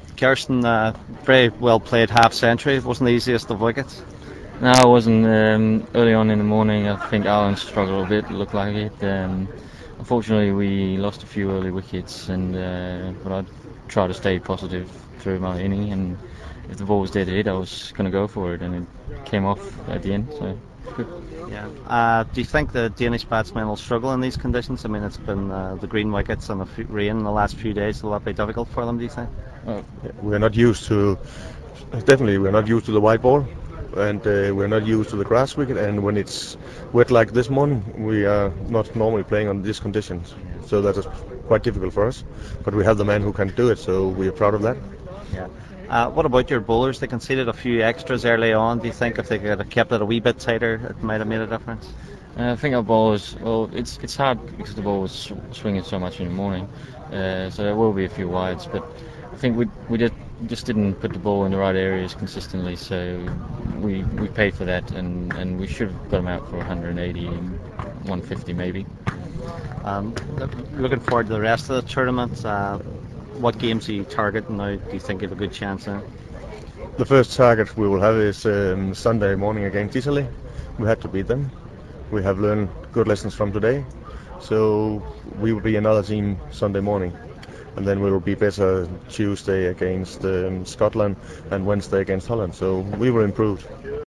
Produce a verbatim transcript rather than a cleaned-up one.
Kirsten, uh, very well played half century. It wasn't the easiest of wickets. No, it wasn't. Um, early on in the morning, I think Alan struggled a bit. It looked like it. Um, unfortunately, we lost a few early wickets, and uh, but I tried to stay positive through my inning. And if the ball was dead hit, I was going to go for it, and it came off at the end. So good. Yeah. Uh, do you think the Danish batsmen will struggle in these conditions? I mean, it's been uh, the green wickets and the f- rain in the last few days. Will that be difficult for them? Do you think? Well, We're not used to, definitely, we're not used to the white ball, and uh, we're not used to the grass wicket. And when it's wet like this morning, we are not normally playing on these conditions. So that is quite difficult for us. But we have the man who can do it, so we are proud of that. Yeah. Uh, what about your bowlers? They conceded a few extras early on. Do you think if they could have kept it a wee bit tighter, it might have made a difference? Uh, I think our bowlers, well, it's it's hard because the ball was sw- swinging so much in the morning, uh, so there will be a few wides. But I think we we just just didn't put the ball in the right areas consistently, so we we paid for that, and, and we should have got them out for one eighty, one fifty maybe. Um, look, looking forward to the rest of the tournament. Uh, what games are you targeting now? Do you think you have a good chance now? The first target we will have is um, Sunday morning against Italy. We had to beat them. We have learned good lessons from today. So we will be another team Sunday morning. And then we will be better Tuesday against um, Scotland and Wednesday against Holland. So we were improved.